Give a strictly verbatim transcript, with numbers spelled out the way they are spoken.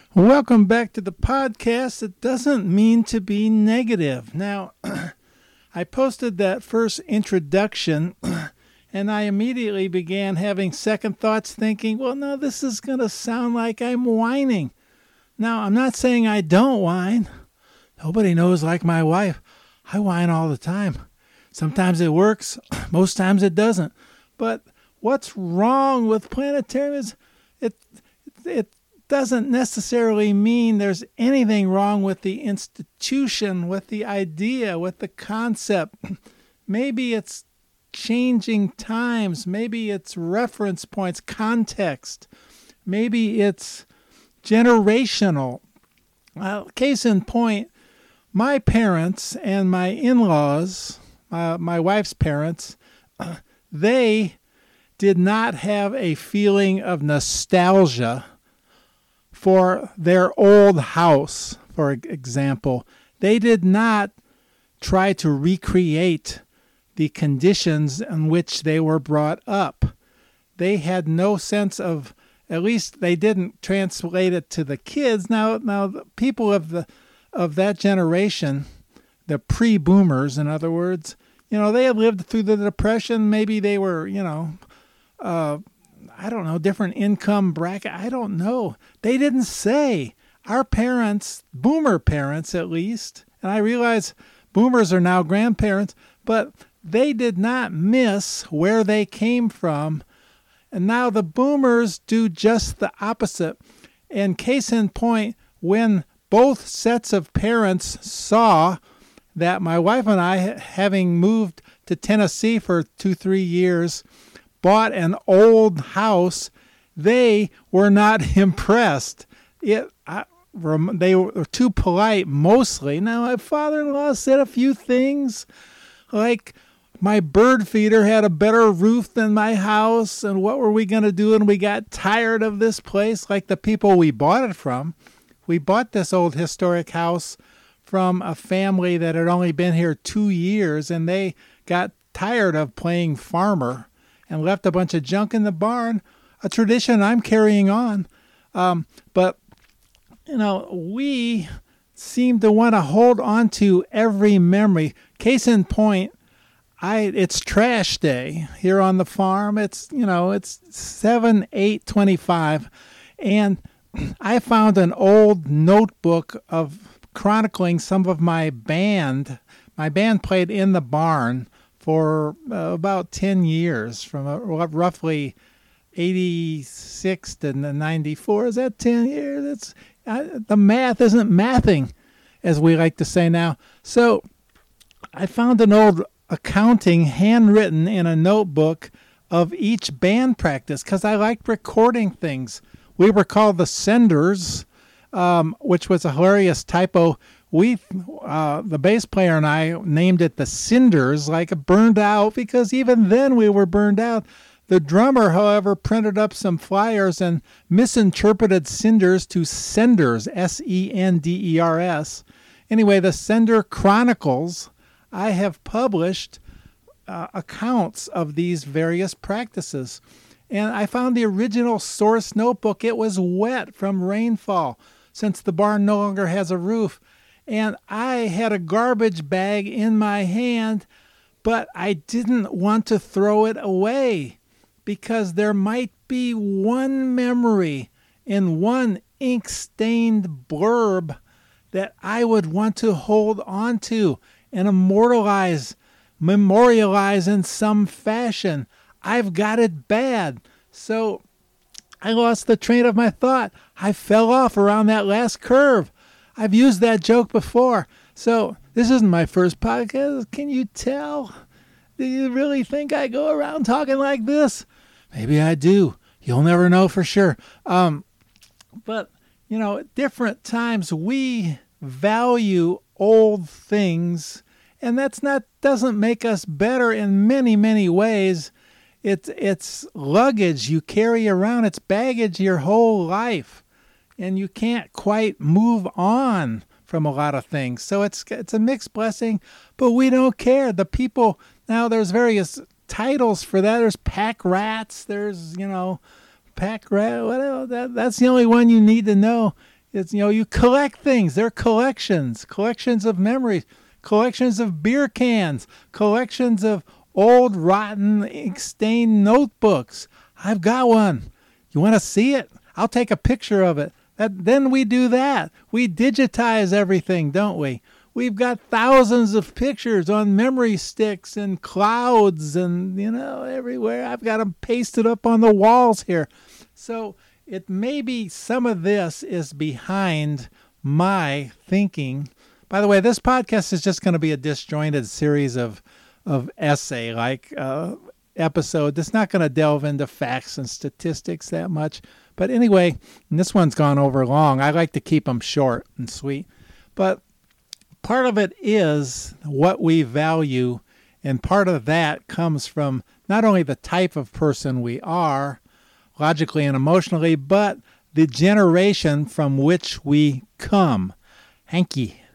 Welcome back to the podcast. It doesn't mean to be negative. Now, I posted that first introduction and I immediately began having second thoughts thinking, well, no, this is going to sound like I'm whining. Now, I'm not saying I don't whine. Nobody knows like my wife. I whine all the time. Sometimes it works. Most times it doesn't. But what's wrong with planetarium is it, it doesn't necessarily mean there's anything wrong with the institution, with the idea, with the concept. Maybe it's changing times. Maybe it's reference points, context. Maybe it's generational. Well, case in point, my parents and my in-laws, uh, my wife's parents, uh, they did not have a feeling of nostalgia for their old house, for example. They did not try to recreate the conditions in which they were brought up. They had no sense of, at least they didn't translate it to the kids. Now, now the people of the of that generation, the pre-boomers, in other words, you know, they had lived through the Depression. Maybe they were, you know, uh, I don't know, different income bracket. I don't know. They didn't say. Our parents, boomer parents at least, and I realize boomers are now grandparents, but they did not miss where they came from. And now the boomers do just the opposite. And case in point, when both sets of parents saw that my wife and I, having moved to Tennessee for two, three years, bought an old house, they were not impressed. It, I, they were too polite mostly. Now, my father-in-law said a few things like, my bird feeder had a better roof than my house, and what were we going to do when we got tired of this place? Like the people we bought it from. We bought this old historic house from a family that had only been here two years, and they got tired of playing farmer and left a bunch of junk in the barn, a tradition I'm carrying on. Um, but, you know, we seem to want to hold on to every memory. Case in point, I it's trash day here on the farm. It's, you know, it's seven eight twenty-five, and I found an old notebook of chronicling some of my band. My band played in the barn for uh, about ten years, from uh, roughly eighty-six to ninety-four. Is that ten years? It's, uh, the math isn't mathing, as we like to say now. So I found an old accounting handwritten in a notebook of each band practice because I liked recording things. We were called the Senders, um, which was a hilarious typo. We, uh, the bass player and I, named it the Cinders, like burned out, because even then we were burned out. The drummer, however, printed up some flyers and misinterpreted Cinders to Senders, S E N D E R S. Anyway, the Sender Chronicles, I have published uh, accounts of these various practices. And I found the original source notebook. It was wet from rainfall since the barn no longer has a roof. And I had a garbage bag in my hand, but I didn't want to throw it away because there might be one memory in one ink-stained blurb that I would want to hold on to and immortalize, memorialize in some fashion. I've got it bad. So I lost the train of my thought. I fell off around that last curve. I've used that joke before. So this isn't my first podcast. Can you tell? Do you really think I go around talking like this? Maybe I do. You'll never know for sure. Um, but, you know, at different times we value old things, and that's not doesn't make us better in many, many ways. It's it's luggage you carry around. It's baggage your whole life, and you can't quite move on from a lot of things. So it's it's a mixed blessing, but we don't care. The people now, there's various titles for that. There's pack rats. There's, you know, pack rat. Whatever. That that's the only one you need to know. It's, you know, you collect things. They're collections, collections of memories, collections of beer cans, collections of old, rotten, ink-stained notebooks. I've got one. You want to see it? I'll take a picture of it. That, then we do that. We digitize everything, don't we? We've got thousands of pictures on memory sticks and clouds and, you know, everywhere. I've got them pasted up on the walls here. So it may be some of this is behind my thinking. By the way, this podcast is just going to be a disjointed series of of essay-like uh, episode. It's not going to delve into facts and statistics that much. But anyway, this one's gone over long. I like to keep them short and sweet. But part of it is what we value, and part of that comes from not only the type of person we are, logically and emotionally, but the generation from which we come. Hanky.